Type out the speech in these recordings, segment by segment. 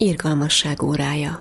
irgalmasság órája.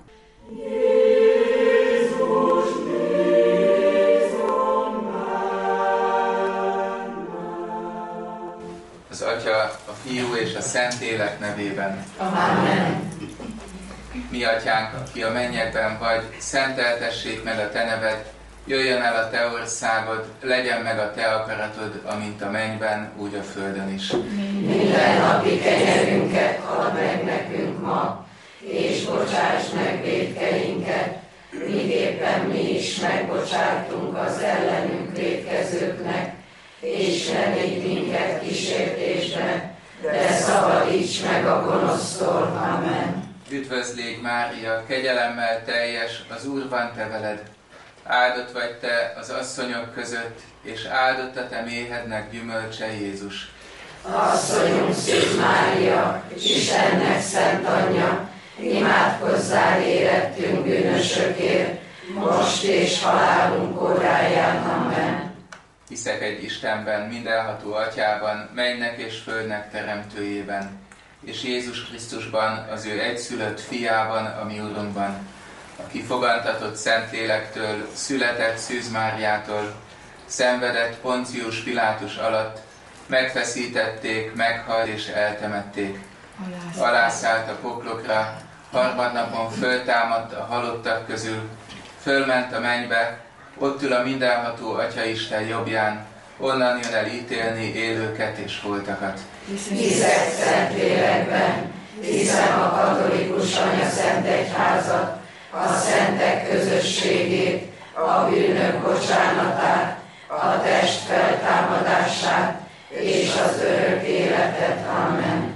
Az Atya, a Fiú és a Szentlélek nevében. Amen. Mi Atyánk, aki a mennyekben vagy, szenteltessék meg a Te neved, jöjjön el a Te országod, legyen meg a Te akaratod, amint a mennyben, úgy a földön is. Minden napi kenyerünket add meg nekünk ma, és bocsáss meg vétkeinket, miképpen mi is megbocsátunk az ellenünk vétkezőknek, és ne vigy minket kísértésbe, de szabadíts meg a gonosztól. Amen. Üdvözlégy Mária, kegyelemmel teljes, az Úr van te veled. Áldott vagy te az asszonyok között, és áldott a te méhednek gyümölcse Jézus. Asszonyunk Szűz Mária, Istennek szent anyja, imádkozzál érettünk bűnösökért, most és halálunk óráján. Amen. Hiszek egy Istenben, mindenható Atyában, mennynek és földnek teremtőjében, és Jézus Krisztusban, az ő egyszülött fiában, a mi Urunkban, aki fogantatott Szentlélektől, született Szűz Máriától, szenvedett Poncius Pilátus alatt, megfeszítették, meghalt és eltemették. Alászállt a poklokra, harmadnapon föltámadt a halottak közül, fölment a mennybe, ott ül a mindenható Atyaisten jobbján, onnan jön el ítélni élőket és holtakat. Hiszek Szentlélekben, hiszem a katolikus anyaszentegyházat, a szentek közösségét, a bűnök bocsánatát, a test feltámadását és az örök életet. Amen.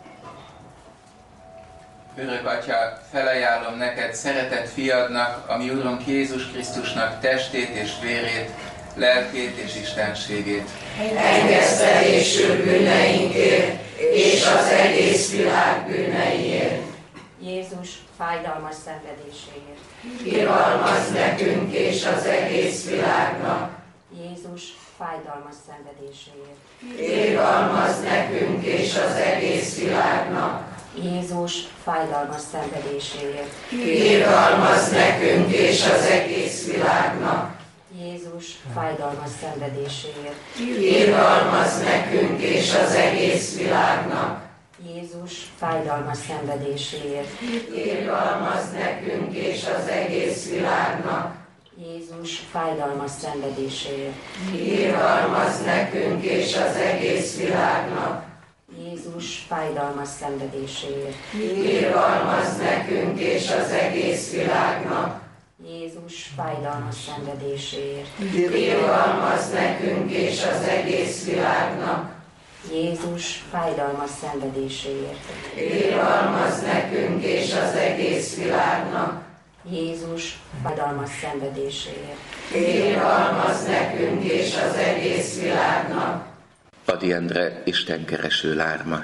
Örök Atya, felajánlom neked szeretett fiadnak, a mi Urunk Jézus Krisztusnak testét és vérét, lelkét és istenségét. Engesztelésül bűneinkért és az egész világ bűneiért. Jézus fájdalmas szenvedéséért. Irgalmazz nekünk és az egész világnak. Jézus fájdalmas szenvedéséért. Irgalmazz nekünk és az egész világnak. Jézus fájdalmas szenvedéséért. Irgalmazz nekünk és az egész világnak. Jézus fájdalmas szenvedéséért. Irgalmazz nekünk és az egész világnak. Jézus fájdalmas szenvedéséért. Irgalmazz nekünk és az egész világnak. Jézus fájdalmas szenvedéséért. Irgalmazz nekünk és az egész világnak. Jézus fájdalmas szenvedéséért. Irgalmazz nekünk és az egész világnak. Jézus fájdalmas szenvedéséért. Irgalmazz nekünk és az egész világnak. Jézus fájdalmas szenvedéséért. Irgalmazz nekünk és az egész világnak. Jézus fájdalmas szenvedéséért. Irgalmazz nekünk és az egész világnak. Ady Endre, istenkereső lárma.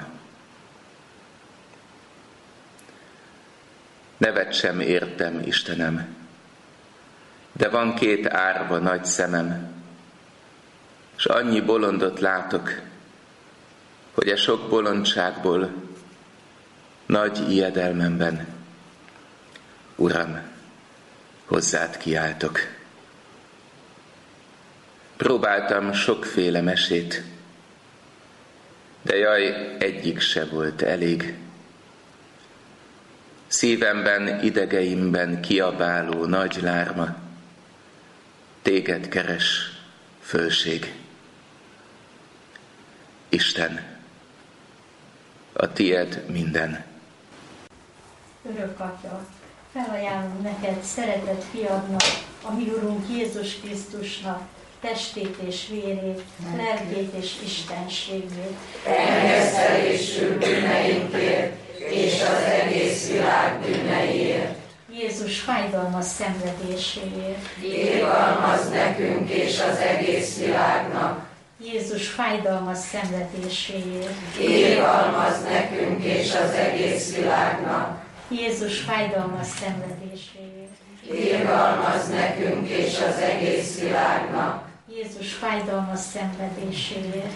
Nevet sem értem, Istenem, de van két árva nagy szemem, s annyi bolondot látok, hogy a sok bolondságból nagy ijedelmemben, Uram, hozzád kiáltok. Próbáltam sokféle mesét, de jaj, egyik se volt elég. Szívemben, idegeimben kiabáló nagy lárma, téged keres, fölség. Isten, a tied minden. Örök Atya, felajánlom neked szeretett fiadnak, a mi Urunk Jézus Krisztusnak, testét és vérét, lelkét és istenségét. Engesztelésül bűneinkért és az egész világ bűneiért. Jézus fájdalmas szenvedéséért. Irgalmazz nekünk és az egész világnak. Jézus fájdalmas szenvedéséért. Irgalmazz nekünk és az egész világnak. Jézus fájdalmas szenvedéséért. Irgalmazz nekünk és az egész világnak. Jézus fájdalmas szenvedéséért.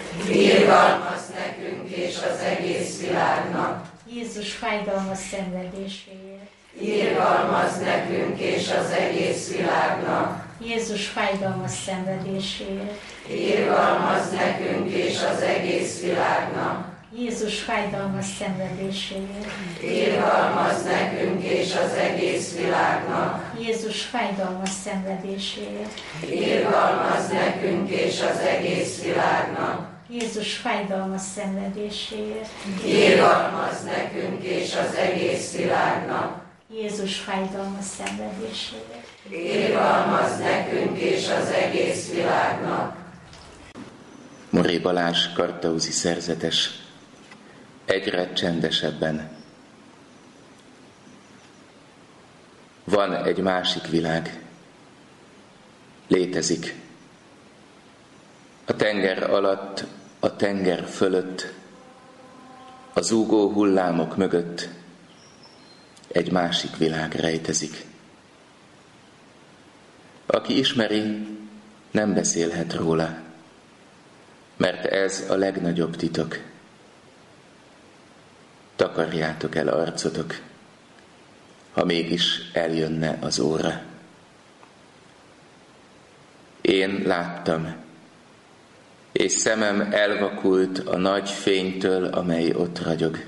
Irgalmazz nekünk és az egész világnak. Jézus fájdalmas szenvedéséért. Irgalmazz nekünk és az egész világnak. Jézus fájdalmas szenvedéséért. Irgalmazz nekünk és az egész világnak. Jézus fájdalmas szenvedéséért. Irgalmazz nekünk és az egész világnak. Jézus fájdalmas szenvedéséért. Irgalmazz nekünk és az egész világnak. Jézus fájdalmas szenvedéséért. Irgalmazz nekünk és az egész világnak. Jézus fájdalmas szenvedéséért. Irgalmazz nekünk és az egész világnak. Moré Balázs kartauzi szerzetes, egyre csendesebben. Van egy másik világ. Létezik. A tenger alatt, a tenger fölött, a zúgó hullámok mögött egy másik világ rejtezik. Aki ismeri, nem beszélhet róla, mert ez a legnagyobb titok. Takarjátok el arcotok, ha mégis eljönne az óra. Én láttam, és szemem elvakult a nagy fénytől, amely ott ragyog.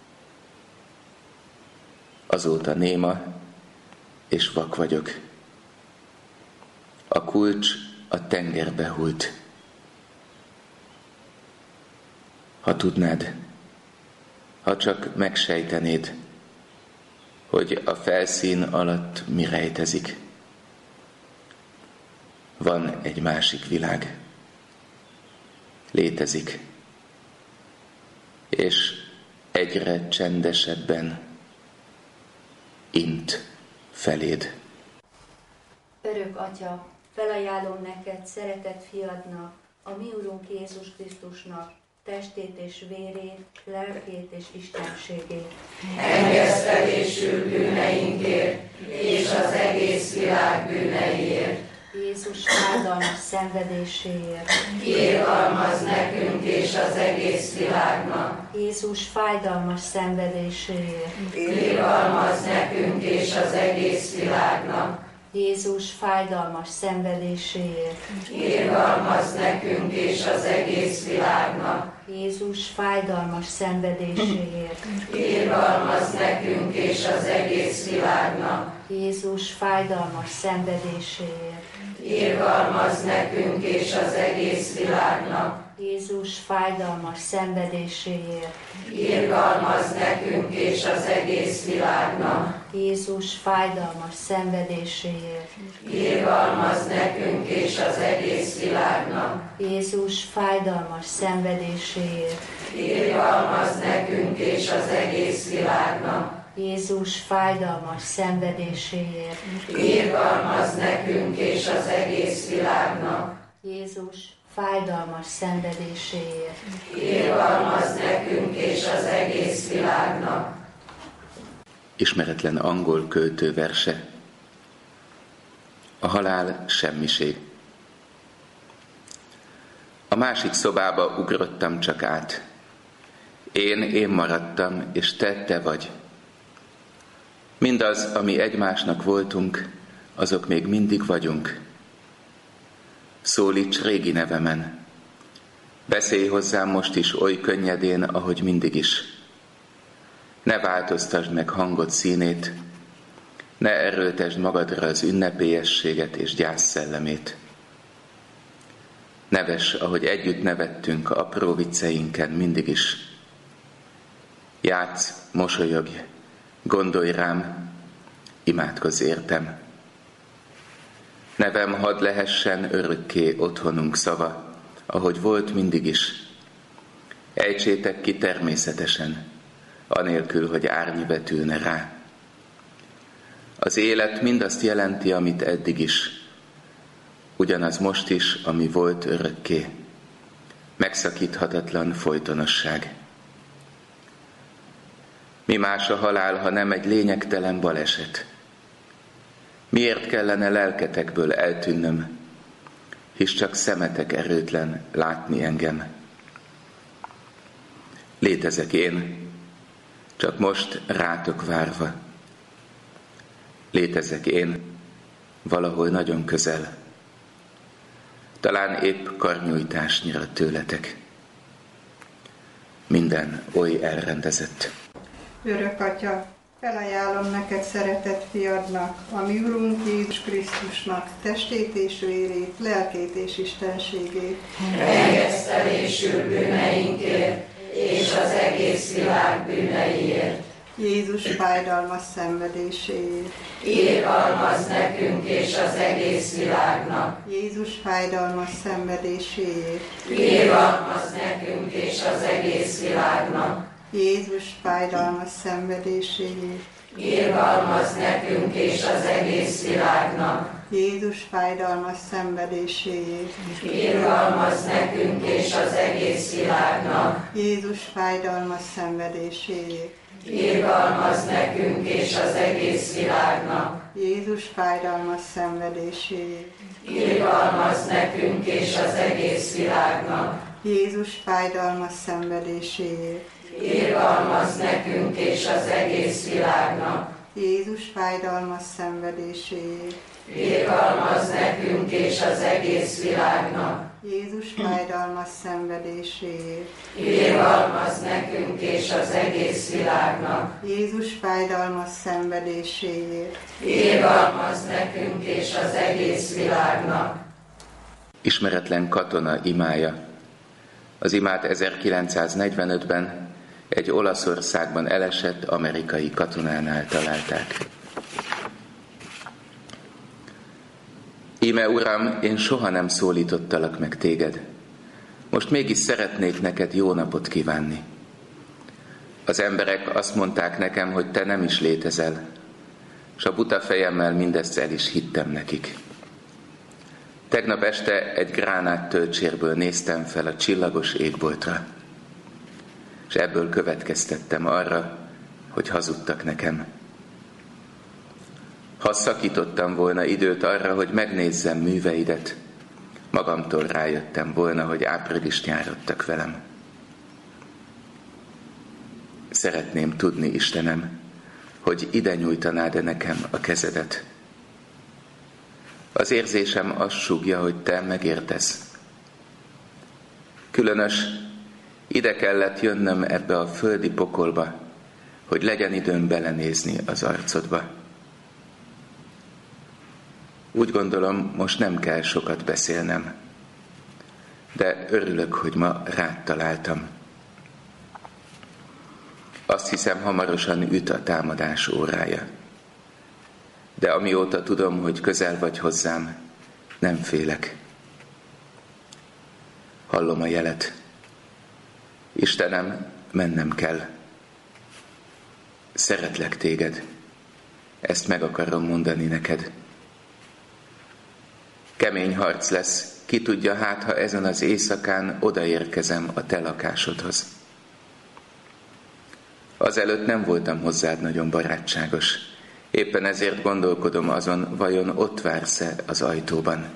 Azóta néma és vak vagyok. A kulcs a tengerbe hult. Ha tudnád, ha csak megsejtenéd, hogy a felszín alatt mi rejtezik. Van egy másik világ. Létezik. És egyre csendesebben int feléd. Örök Atya, felajánlom neked szeretett fiadnak, a mi Urunk Jézus Krisztusnak, testét és vérét, lelkét és istenségét. Engesztelésül bűneinkért és az egész világ bűneiért. Jézus fájdalmas szenvedéséért. Irgalmazz nekünk és az egész világnak. Jézus fájdalmas szenvedéséért. Irgalmazz nekünk és az egész világnak. Jézus fájdalmas szenvedéséért. Irgalmazz nekünk és az egész világnak. Jézus fájdalmas szenvedéséért. Irgalmazz nekünk és az egész világnak. Jézus fájdalmas szenvedéséért. Irgalmazz nekünk és az egész világnak. Jézus fájdalmas szenvedéséért. Irgalmazz nekünk és az egész világnak. Jézus fájdalmas szenvedéséért. Irgalmazz nekünk és az egész világnak. Jézus fájdalmas szenvedéséért. Irgalmazz nekünk és az egész világnak. Jézus fájdalmas szenvedéséért. Irgalmazz nekünk és az egész világnak. Jézus fájdalmas szenvedéséért. Irgalmazz nekünk és az egész világnak. Ismeretlen angol költő verse. A halál semmiség. A másik szobába ugrottam csak át. Én maradtam, és te vagy. Mindaz, ami egymásnak voltunk, azok még mindig vagyunk. Szólíts régi nevemen. Beszélj hozzám most is oly könnyedén, ahogy mindig is. Ne változtasd meg hangod színét, ne erőltesd magadra az ünnepélyességet és gyász szellemét. Nevess, ahogy együtt nevettünk apró vicceinken mindig is. Játsz, mosolyogj, gondolj rám, imádkozz értem. Nevem hadd lehessen örökké otthonunk szava, ahogy volt mindig is. Ejtsétek ki természetesen, anélkül, hogy árny vetülne rá. Az élet mindazt jelenti, amit eddig is, ugyanaz most is, ami volt örökké. Megszakíthatatlan folytonosság. Mi más a halál, ha nem egy lényegtelen baleset? Miért kellene lelketekből eltűnnöm, hisz csak szemetek erőtlen látni engem? Létezek én, csak most rátok várva. létezek én, valahol nagyon közel. Talán épp karnyújtásnyira tőletek. Minden oly elrendezett. Örök Atya, felajánlom neked szeretett fiadnak, a mi Urunk Jézus Krisztusnak testét és vérét, lelkét és istenségét. Engesztelésül bűneinkért, és az egész világ bűneiért. Jézus fájdalmas szenvedéséért. Irgalmazz nekünk és az egész világnak. Jézus fájdalmas szenvedéséért. Irgalmazz nekünk és az egész világnak. Jézus fájdalmas szenvedéséért. Irgalmazz nekünk és az egész világnak. Jézus fájdalmas szenvedéséért. Irgalmazz nekünk és az egész világnak. Jézus fájdalmas szenvedéséért. Irgalmazz nekünk és az egész világnak. Jézus fájdalmas szenvedéséért. Irgalmazz nekünk és az egész világnak. Jézus fájdalmas szenvedéséért. Irgalmazz nekünk és az egész világnak. Jézus fájdalmas szenvedéséért. Irgalmazz nekünk és az egész világnak. Jézus fájdalmas szenvedéséért. Irgalmazz nekünk és az egész világnak. Jézus fájdalmas szenvedéséért. Irgalmazz nekünk és az egész világnak. Ismeretlen katona imája. Az imát 1945-ben egy Olaszországban elesett amerikai katonánál találták. Íme Uram, én soha nem szólítottalak meg téged. Most mégis szeretnék neked jó napot kívánni. Az emberek azt mondták nekem, hogy te nem is létezel, és a buta fejemmel mindezt el is hittem nekik. Tegnap este egy gránát tölcsérből néztem fel a csillagos égboltra, és ebből következtettem arra, hogy hazudtak nekem. Ha szakítottam volna időt arra, hogy megnézzem műveidet, magamtól rájöttem volna, hogy áprilist járattak velem. Szeretném tudni, Istenem, hogy ide nyújtanád-e nekem a kezedet. Az érzésem azt súgja, hogy te megértesz. Különös, ide kellett jönnöm ebbe a földi pokolba, hogy legyen időm belenézni az arcodba. Úgy gondolom, most nem kell sokat beszélnem, de örülök, hogy ma rád találtam. Azt hiszem, hamarosan üt a támadás órája. De amióta tudom, hogy közel vagy hozzám, nem félek. Hallom a jelet. Istenem, mennem kell. Szeretlek téged. Ezt meg akarom mondani neked. Kemény harc lesz, ki tudja, hát ha ezen az éjszakán odaérkezem a te lakásodhoz. Azelőtt nem voltam hozzád nagyon barátságos. Éppen ezért gondolkodom azon, vajon ott vársz-e az ajtóban.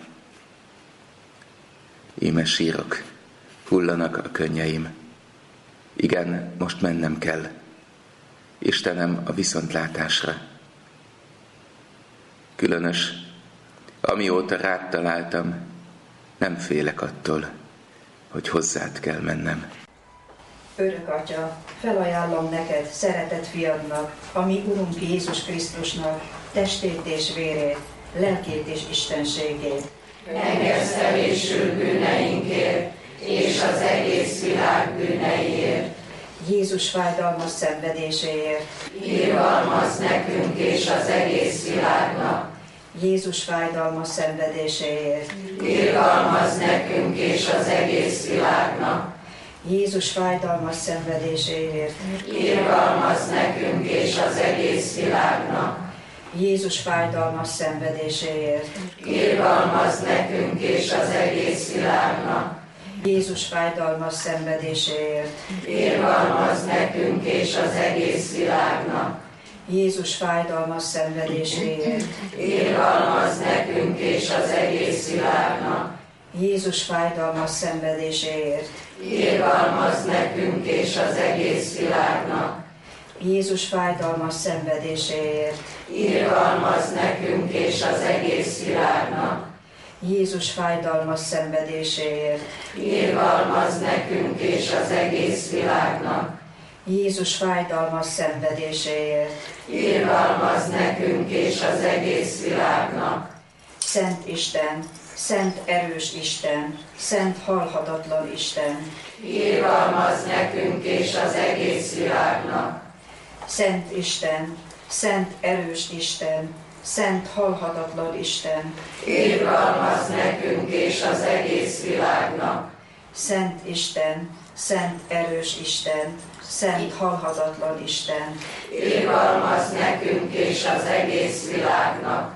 Íme sírok, hullanak a könnyeim. Igen, most mennem kell. Istenem, a viszontlátásra. Különös, amióta rád találtam, nem félek attól, hogy hozzád kell mennem. Örök Atya, felajánlom neked, szeretett fiadnak, a mi Urunk Jézus Krisztusnak, testét és vérét, lelkét és istenségét. Engesztelésül bűneinkért, és az egész világ bűneiért. Jézus fájdalmas szenvedéséért. Irgalmazz nekünk és az egész világnak. Jézus fájdalmas szenvedéséért. Irgalmazz nekünk és az egész világnak. Jézus fájdalmas szenvedéséért. Irgalmazz nekünk és az egész világnak. Jézus fájdalmas szenvedéséért. Irgalmazz nekünk és az egész világnak. Jézus fájdalmas szenvedéséért. Irgalmazz nekünk és az egész világnak. Jézus fájdalmas szenvedéséért. Irgalmazz nekünk és az egész világnak. Jézus fájdalmas szenvedéséért. Irgalmazz nekünk és az egész világnak. Jézus fájdalmas szenvedéséért, irgalmazz nekünk és az egész világnak. Jézus fájdalmas szenvedéséért, Irgalmazz nekünk és az egész világnak. Jézus fájdalmas szenvedéséért, Irgalmazz nekünk és az egész világnak. Szent Isten, szent erős Isten, szent halhatatlan Isten, Irgalmazz nekünk és az egész világnak. Szent Isten, szent erős Isten, szent halhatatlan Isten, Irgalmazz nekünk és az egész világnak. Szent Isten, szent erős Isten, szent halhatatlan Isten, Irgalmazz nekünk és az egész világnak.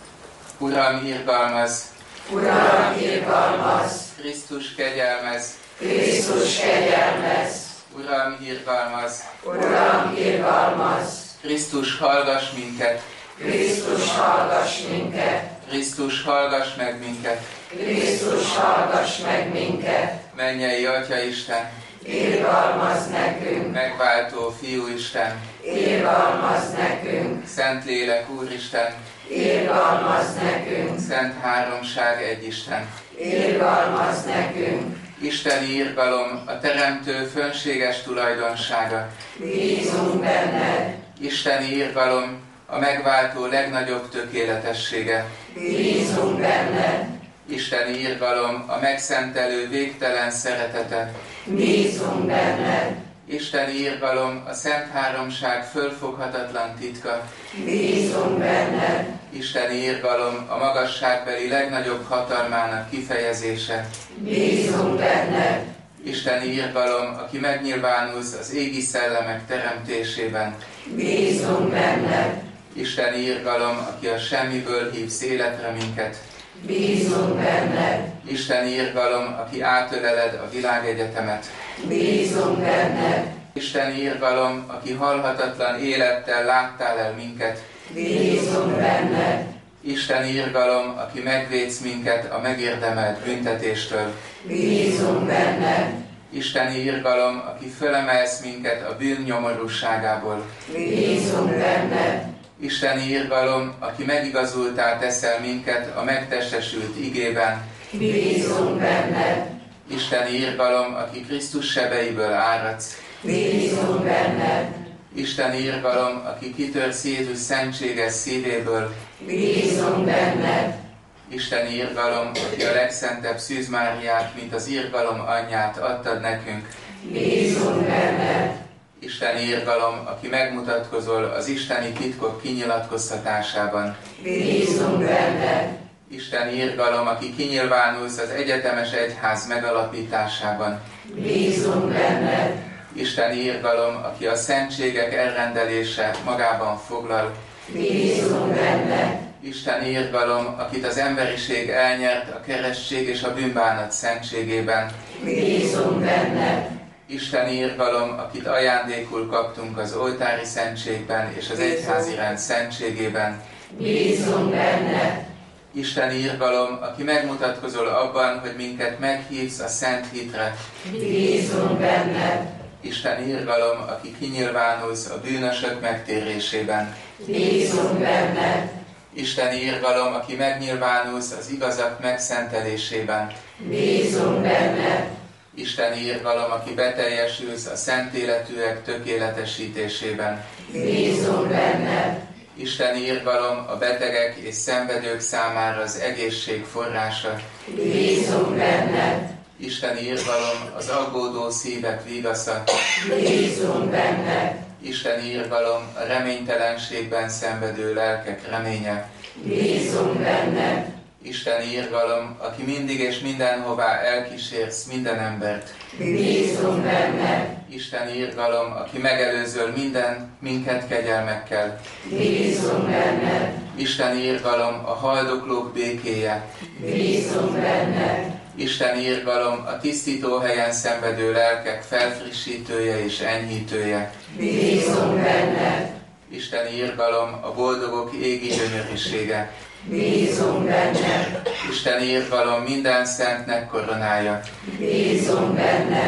Uram, irgalmaz, Uram, irgalmazz, Krisztus kegyelmez, Krisztus kegyelmez, Uram, irgalmaz, Uram, irgalmazz, Krisztus hallgass minket, Krisztus hallgass minket, Krisztus hallgass meg minket, Krisztus hallgass meg minket, mennyei Atya Isten, irgalmazz nekünk, megváltó Fiú Isten, irgalmazz nekünk, Szentlélek Úristen, irgalmazz nekünk, Szent Háromság egy Isten. irgalmazz nekünk, Isteni irgalom a Teremtő fönséges tulajdonsága. bízunk benned, Isteni irgalom a megváltó legnagyobb tökéletessége. bízunk benned, Isteni irgalom a megszentelő végtelen szeretete. bízunk benned, Isteni irgalom a Szent Háromság fölfoghatatlan titka. bízunk benned, Isteni irgalom a magasságbeli legnagyobb hatalmának kifejezése. bízunk benned, Isteni irgalom, aki megnyilvánulsz az égi szellemek teremtésében. bízunk benned, Isteni irgalom, aki a semmiből hívsz életre minket. bízunk benned, Isteni irgalom, aki átöleled a világegyetemet. bízunk benned, Isteni irgalom, aki halhatatlan élettel láttál el minket. bízunk benned, Isteni irgalom, aki megvédsz minket a megérdemelt büntetéstől. bízunk benned, Isteni irgalom, aki fölemelsz minket a bűn nyomorúságából. bízunk benned, Isteni irgalom, aki megigazultá teszel minket a megtestesült igében. bízunk benned, Isteni irgalom, aki Krisztus sebeiből áradsz. bízunk benned, Isteni irgalom, aki kitörsz Jézus szentséges szívéből. bízunk benned, Isteni irgalom, aki a legszentebb Szűz Máriát, mint az irgalom anyját adtad nekünk. bízunk benned, Isteni irgalom, aki megmutatkozol az isteni titkok kinyilatkoztatásában. bízunk benned, Isteni irgalom, aki kinyilvánulsz az egyetemes egyház megalapításában. bízunk benned, Isteni irgalom, aki a szentségek elrendelése magában foglal. bízunk benned, Isteni irgalom, akit az emberiség elnyert a keresztség és a bűnbánat szentségében. bízunk benned, Isteni irgalom, akit ajándékul kaptunk az oltári szentségben és az egyházi rend szentségében. bízunk benned, Isteni irgalom, aki megmutatkozol abban, hogy minket meghívsz a szent hitre. bízunk benned, Isteni irgalom, aki kinyilvánulsz a bűnösök megtérésében. bízunk benned, Isteni irgalom, aki megnyilvánulsz az igazak megszentelésében. bízunk benned, Isteni irgalom, aki beteljesülsz a szent életűek tökéletesítésében. bízunk benned, Isteni irgalom a betegek és szenvedők számára az egészség forrása. bízunk benned, Isteni irgalom az aggódó szívek vigasza. bízunk benned, Isteni irgalom a reménytelenségben szenvedő lelkek reménye. bízunk benned, Isteni irgalom, aki mindig és mindenhová elkísérsz minden embert. bízunk benned, Isteni irgalom, aki megelőzöl minket kegyelmekkel. bízunk benned, Isteni irgalom, a haldoklók békéje. bízunk benned, Isteni irgalom, a tisztító helyen szenvedő lelkek felfrissítője és enyhítője. bízunk benned, Isteni irgalom, a boldogok égi gyönyörűsége. bízunk benned, Isteni irgalom minden szentnek koronája. bízunk benned,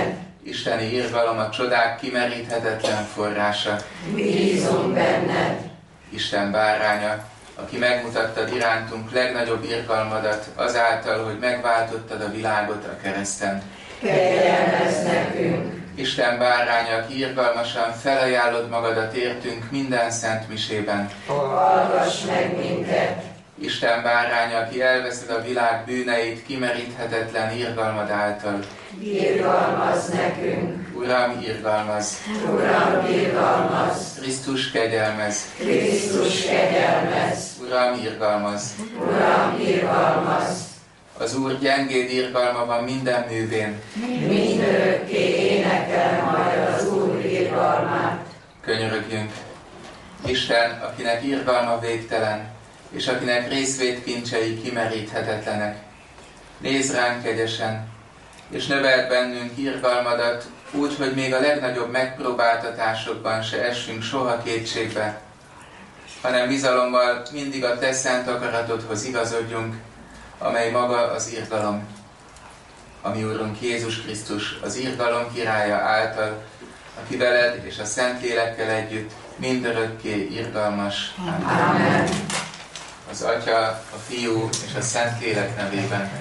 isteni irgalom, a csodák kimeríthetetlen forrása. Bízunk benned. Isten báránya, aki megmutattad irántunk legnagyobb irgalmadat azáltal, hogy megváltottad a világot a kereszten. Kegyelmezz nekünk. Isten báránya, aki irgalmasan felajánlod magadat értünk minden szent misében. Hallgass meg minket. Isten báránya, aki elveszed a világ bűneit kimeríthetetlen irgalmad által. Irgalmazz nekünk. Uram, irgalmazz! Uram, irgalmazz! Krisztus, kegyelmezz! Krisztus, kegyelmezz! Uram, irgalmazz! Uram, irgalmazz! Az Úr gyengéd irgalma van minden művén. Mindörökké énekel majd az Úr irgalmát. Könyörögjünk! Isten, akinek irgalma végtelen, és akinek részvétkincsei kimeríthetetlenek. Nézz ránk kegyesen, és növeld bennünk irgalmadat, úgy, hogy még a legnagyobb megpróbáltatásokban se essünk soha kétségbe, hanem bizalommal mindig a te szent akaratodhoz igazodjunk, amely maga az irgalom. A mi Úrunk Jézus Krisztus, az irgalom királya által, aki veled és a Szentlélekkel együtt mindörökké irgalmas. Amen. Az Atya, a Fiú és a Szentlélek nevében.